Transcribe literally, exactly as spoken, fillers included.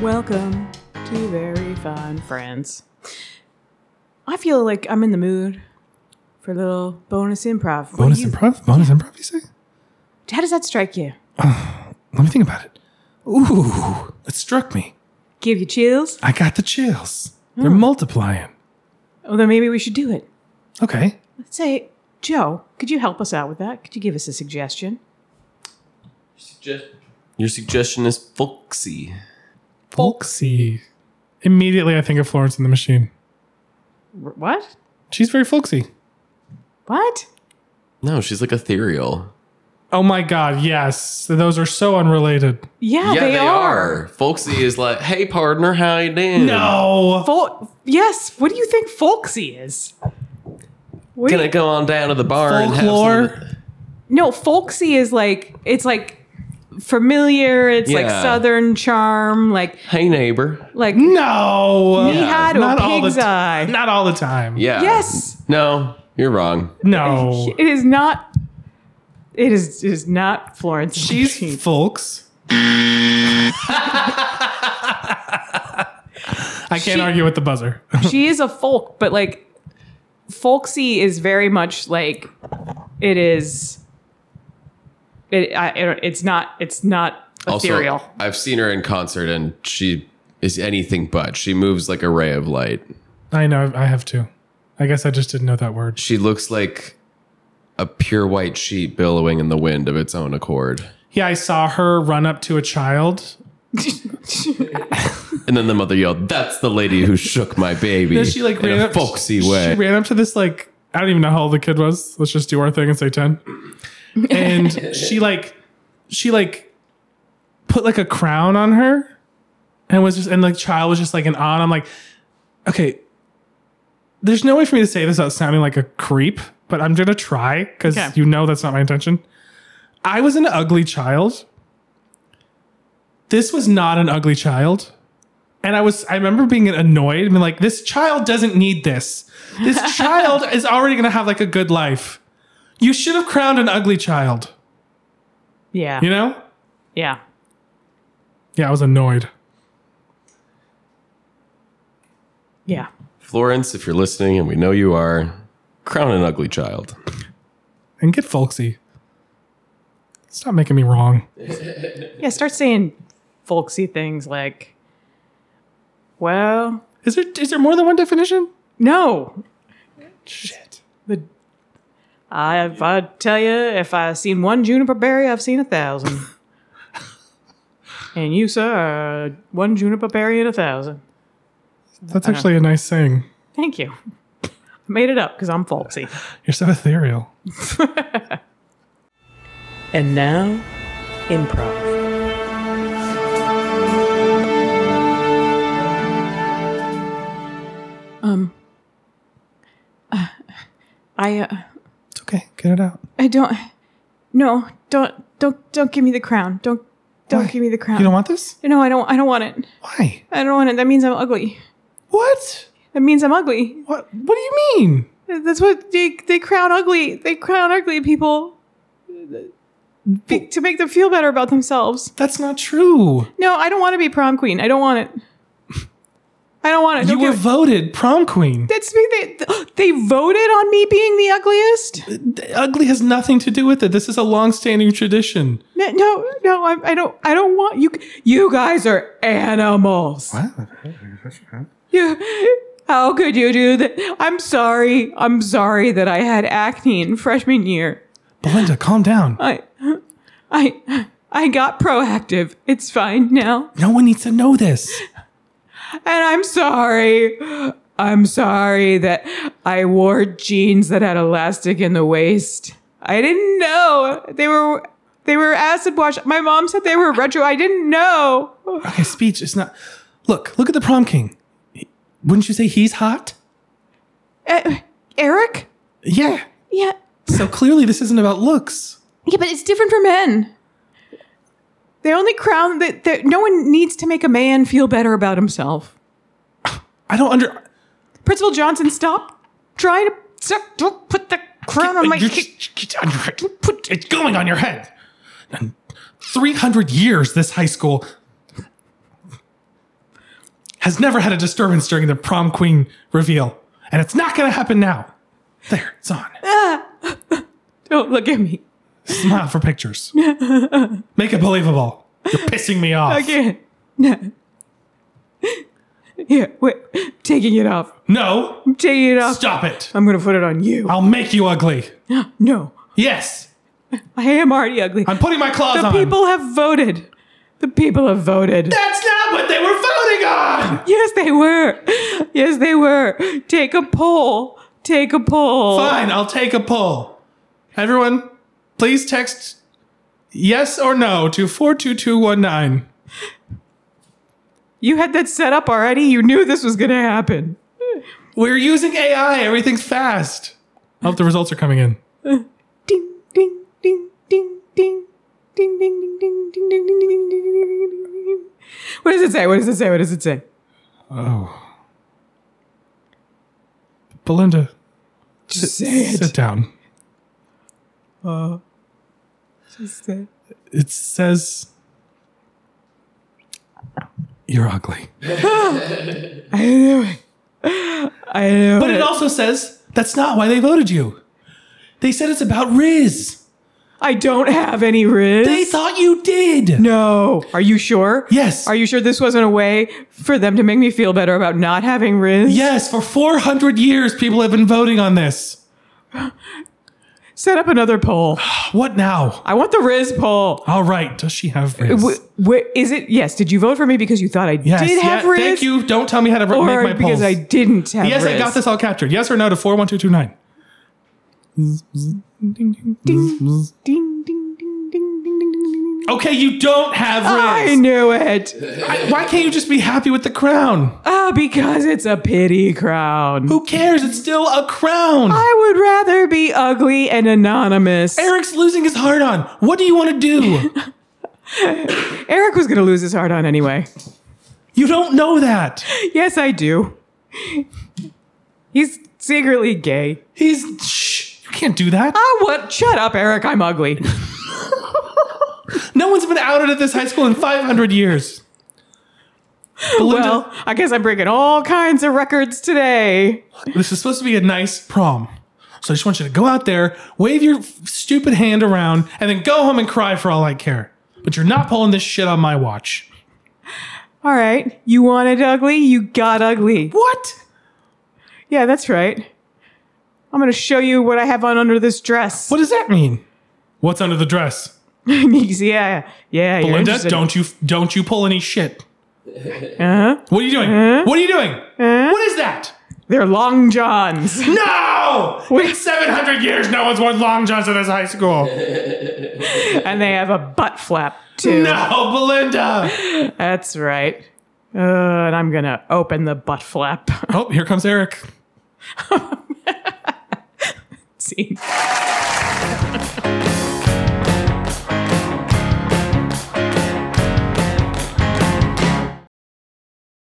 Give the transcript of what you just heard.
Welcome to Very Fine Friends. I feel like I'm in the mood for a little bonus improv. What Bonus do you- improv? Bonus improv, you say? How does that strike you? Let me think about it. Ooh, it struck me. Give you chills? I got the chills. They're Hmm. multiplying. Well, then maybe we should do it. Okay. Let's say, Joe, could you help us out with that? Could you give us a suggestion? Your suggestion is folksy. Folksy. Immediately, I think of Florence and the Machine. R- what? She's very folksy. What? No, she's like ethereal. Oh my God, yes. Those are so unrelated. Yeah, yeah, they, they, are. are. Folksy is like, hey partner, how you doing? No. Fol- yes. What do you think folksy is? What do Gonna you- go on down to the bar Folklore? and have some. No, folksy is like, it's like familiar. It's like Yeah. Southern charm. Like, Hey neighbor. like No. he had a Not all the pig's t- eye. Not all the time. Yeah. Yes. No, you're wrong. No. It is not. It is it is not Florence. and the Machine. She's folks. I can't She- argue with the buzzer. She is a folk, but like folksy is very much like it is. It, I, it it's not it's not ethereal. Also, I've seen her in concert and she is anything but. She moves like a ray of light. I know. I have to. I guess I just didn't know that word. She looks like a pure white sheet billowing in the wind of its own accord. Yeah, I saw her run up to a child. And then the mother yelled, "That's the lady who shook my baby." Then she like in ran a up, folksy she way. ran up to this like I don't even know how old the kid was. Let's just do our thing and say ten. And she like she like put like a crown on her, and was just and like child was just like an on. I'm like, okay, there's no way for me to say this without sounding like a creep, but I'm gonna try because Okay. you know that's not my intention. I was an ugly child. This was not an ugly child. And I was, I remember being annoyed and being like, this child doesn't need this. This child is already going to have like a good life. You should have crowned an ugly child. Yeah, You know? yeah. Yeah, I was annoyed. Yeah. Florence, if you're listening, and we know you are, crown an ugly child. And get folksy. Stop making me wrong. Yeah, start saying folksy things like, well, Is there, is there more than one definition? no. Shit. The, I, if I tell you, if I've seen one juniper berry, I've seen a thousand. And you, sir, are one juniper berry in a thousand. That's actually a nice saying. Thank you. I made it up because I'm folksy. You're so ethereal. And now, improv. Um, uh, I, uh, It's okay. Get it out. I don't, no, don't, don't, don't give me the crown. Don't, don't Why? give me the crown. You don't want this? No, I don't, I don't want it. Why? I don't want it. That means I'm ugly. What? That means I'm ugly. What? What do you mean? That's what they, they crown ugly. They crown ugly people be, to make them feel better about themselves. That's not true. No, I don't want to be prom queen. I don't want it. I don't want it. You Don't were give- voted prom queen. That's me. They, they voted on me being the ugliest. Ugly has nothing to do with it. This is a long-standing tradition. No, no, no I, I don't. I don't want you. You guys are animals. You. How could you do that? I'm sorry. I'm sorry that I had acne in freshman year. Belinda, calm down. I, I, I got proactive. It's fine now. No one needs to know this. And I'm sorry. I'm sorry that I wore jeans that had elastic in the waist. I didn't know. They were they were acid wash. My mom said they were retro. I didn't know. Okay, speech is not. Look, look at the prom king. Wouldn't you say he's hot? Uh, Eric? Yeah. Yeah. So clearly this isn't about looks. Yeah, but it's different for men. They only crown that. that- No one needs to make a man feel better about himself. I don't under. Principal Johnson, stop trying to. Stop, don't put the crown on my You're head. just- get on your head. Put it's going on your head. And three hundred years this high school. has never had a disturbance during the prom queen reveal. And it's not going to happen now. There, it's on. Don't look at me. Smile for pictures. Make it believable. You're pissing me off. I can't. No. Here, wait. I'm taking it off. No. I'm taking it off. Stop it. I'm going to put it on you. I'll make you ugly. No. Yes. I am already ugly. I'm putting my claws the on. people have voted. The people have voted. That's not what they were voting on. Yes, they were. Yes, they were. Take a poll. Take a poll. Fine, I'll take a poll. Everyone, please text yes or no to four two two one nine. You had that set up already. You knew this was going to happen. We're using A I. Everything's fast. Oh, the results are coming in. Ding, ding, ding, ding, ding, ding, ding, ding, ding, ding, ding, ding, ding, ding, ding, ding. What does it say? What does it say? What does it say? Oh. Belinda, Just sit, say it. sit down. Uh, just say it. It says you're ugly. I knew it. I knew But it. it also says that's not why they voted you. They said it's about Riz. I don't have any Riz. They thought you did. No. Are you sure? Yes. Are you sure this wasn't a way for them to make me feel better about not having Riz? Yes, for four hundred years, people have been voting on this. Set up another poll. What now? I want the Riz poll. All right. Does she have Riz? W- w- is it? Yes. Did you vote for me because you thought I yes. did have yeah, Riz? Thank you. Don't tell me how to r- Or make my because polls. I didn't have yes, Riz? I got this all captured. Yes or no to four one two two nine. Ding, ding, ding, ding, ding, ding, ding, ding, ding. Okay, you don't have I Riz. knew it. I- why can't you just be happy with the crown? Oh, because it's a pity crown. Who cares? It's still a crown. I would rather be ugly and anonymous. Eric's losing his heart on. What do you want to do? Eric was going to lose his heart on anyway. You don't know that. Yes, I do. He's secretly gay. He's. Shh. You can't do that. Oh, what? Shut up, Eric. I'm ugly. No one's been outed at this high school in five hundred years. Belinda, Well, I guess I'm breaking all kinds of records today. this is supposed to be a nice prom. So I just want you to go out there, wave your f- stupid hand around, and then go home and cry for all I care. But you're not pulling this shit on my watch. All right. You wanted ugly? You got ugly. What? Yeah, that's right. I'm going to show you what I have on under this dress. What does that mean? What's under the dress? yeah. Yeah. you're Belinda, interested. don't you don't you pull any shit. Uh-huh. What are you doing? What are you doing? What is that? They're long johns. No! In seven hundred years, no one's worn long johns at this high school. And they have a butt flap, too. No, Belinda! That's right. Uh, and I'm going to open the butt flap. Oh, here comes Eric.